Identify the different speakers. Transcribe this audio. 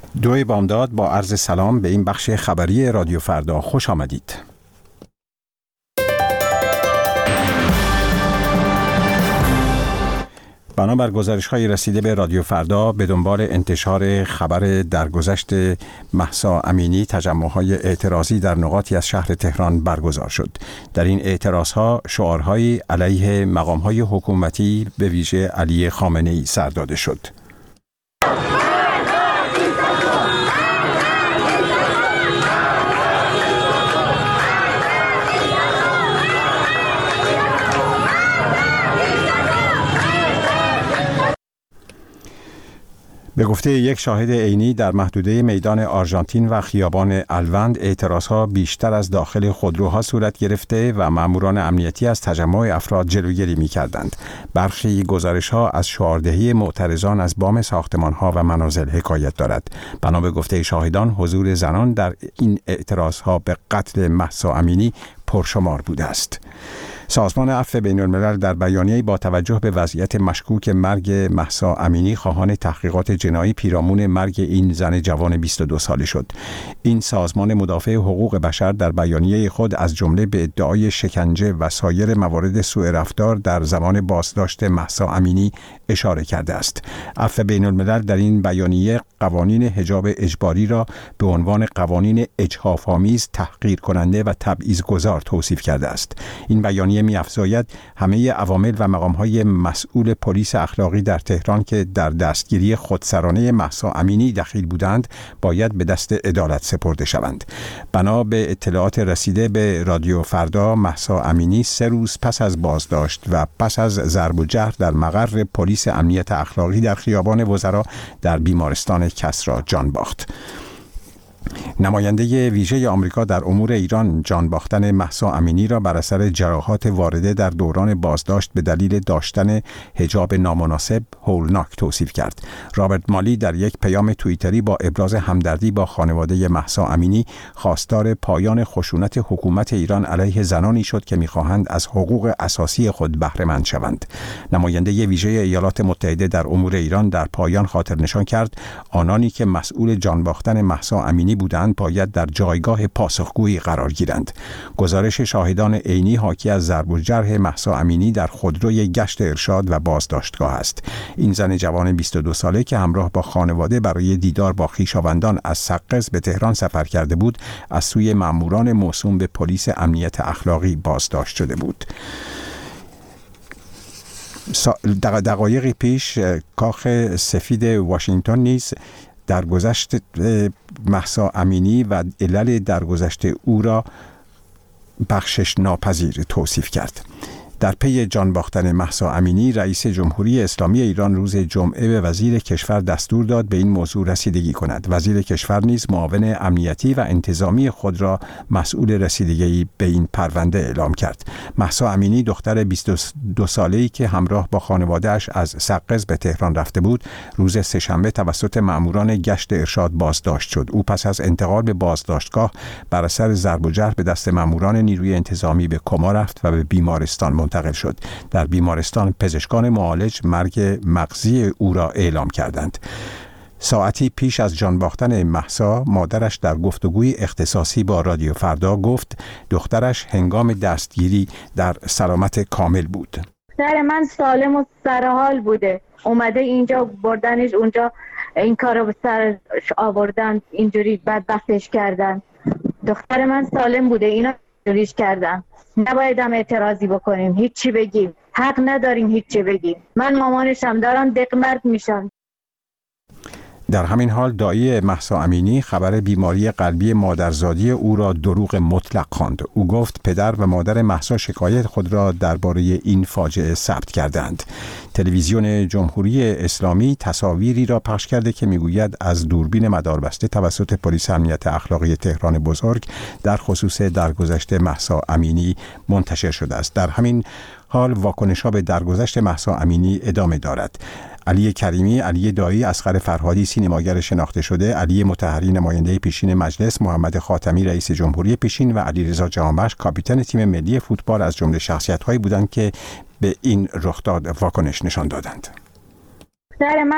Speaker 1: دوی بامداد با عرض سلام به این بخش خبری رادیو فردا خوش آمدید. بنابر گزارش‌های رسیده به رادیو فردا به دنبال انتشار خبر درگذشت مهسا امینی، تجمع‌های اعتراضی در نقاطی از شهر تهران برگزار شد. در این اعتراضها شعارهایی علیه مقام‌های حکومتی به ویژه علی خامنه‌ای سر داده شد. به گفته یک شاهد عینی، در محدوده میدان آرژانتین و خیابان الوند اعتراضها بیشتر از داخل خودروها صورت گرفته و ماموران امنیتی از تجمع افراد جلوگیری می‌کردند. برخی گزارش‌ها از شعاردهی معترضان از بام ساختمان‌ها و منازل حکایت دارد. بنا به گفته شاهدان، حضور زنان در این اعتراضها به قتل مهسا امینی پرشمار بوده است. سازمان عفو بین‌الملل در بیانیه‌ای با توجه به وضعیت مشکوک مرگ مهسا امینی خواهان تحقیقات جنایی پیرامون مرگ این زن جوان 22 ساله شد. این سازمان مدافع حقوق بشر در بیانیه خود از جمله به ادعای شکنجه و سایر موارد سوء رفتار در زمان بازداشت مهسا امینی اشاره کرده است. عفو بین‌الملل در این بیانیه قوانین حجاب اجباری را به عنوان قوانین اجحاف‌آمیز، تحقیر کننده و تبعیض‌گذار توصیف کرده است. این بیانیه می‌افزاید همه عوامل و مقام‌های مسئول پلیس اخلاقی در تهران که در دستگیری خودسرانه مهسا امینی دخیل بودند باید به دست عدالت سپرده شوند. بنا به اطلاعات رسیده به رادیو فردا، مهسا امینی 3 روز پس از بازداشت و پس از ضرب و جرح در مقر پلیس امنیت اخلاقی در خیابان وزرا در بیمارستان کسری جان باخت. نماینده ویژه آمریکا در امور ایران جان باختن مهسا امینی را بر اثر جراحات وارده در دوران بازداشت به دلیل داشتن حجاب نامناسب هولناک توصیف کرد. رابرت مالی در یک پیام توییتری با ابراز همدردی با خانواده مهسا امینی خواستار پایان خشونت حکومت ایران علیه زنانی شد که می‌خواهند از حقوق اساسی خود بهره مند شوند. نماینده ویژه ایالات متحده در امور ایران در پایان خاطر نشان کرد آنانی که مسئول جان باختن مهسا امینی بودند باید در جایگاه پاسخگویی قرار گیرند. گزارش شاهدان عینی حاکی از ضرب و جرح مهسا امینی در خودروی گشت ارشاد و بازداشتگاه است. این زن جوان 22 ساله که همراه با خانواده برای دیدار با خویشاوندان از سقز به تهران سفر کرده بود، از سوی ماموران موسوم به پلیس امنیت اخلاقی بازداشت شده بود. دقایقی پیش کاخ سفید واشنگتن نیز درگذشت مهسا امینی و علل درگذشت او را بخشش ناپذیر توصیف کرد. در پی جان باختن مهسا امینی، رئیس جمهوری اسلامی ایران روز جمعه به وزیر کشور دستور داد به این موضوع رسیدگی کند. وزیر کشور نیز معاون امنیتی و انتظامی خود را مسئول رسیدگی به این پرونده اعلام کرد. مهسا امینی دختر 22 ساله‌ای که همراه با خانواده‌اش از سقز به تهران رفته بود، روز سه‌شنبه توسط ماموران گشت ارشاد بازداشت شد. او پس از انتقال به بازداشتگاه بر اثر ضرب و جرح به دست ماموران نیروی انتظامی به کما رفت و به بیمارستان منتقل شد. در بیمارستان پزشکان معالج مرگ مغزی او را اعلام کردند. ساعتی پیش از جان باختن مهسا، مادرش در گفتگوی اختصاصی با رادیو فردا گفت دخترش هنگام دستگیری در سلامت کامل بود.
Speaker 2: دختر من سالم و سرحال بوده، اومده اینجا بردنش اونجا، این کارو به سر آوردن، اینجوری بدبختش کردن. دختر من سالم بوده، اینا اینجوریش کردن. نباید هم اعتراضی بکنیم، هیچی بگیم، حق نداریم هیچی بگیم. من مامانشم دارم دقمرد میشم.
Speaker 1: در همین حال دایی مهسا امینی خبر بیماری قلبی مادرزادی او را دروغ مطلق خواند. او گفت پدر و مادر مهسا شکایت خود را درباره این فاجعه ثبت کردند. تلویزیون جمهوری اسلامی تصاویری را پخش کرده که میگوید از دوربین مداربسته توسط پلیس امنیت اخلاقی تهران بزرگ در خصوص درگذشت مهسا امینی منتشر شده است. در همین حال واکنش‌ها به درگذشت مهسا امینی ادامه دارد. علی کریمی، علی دایی، اصغر فرهادی سینماگر شناخته شده، علی مطهری نماینده پیشین مجلس، محمد خاتمی رئیس جمهوری پیشین و علیرضا جهانبخش کاپیتان تیم ملی فوتبال از جمله شخصیت‌هایی بودند که به این رخداد واکنش نشان دادند.
Speaker 2: پدر من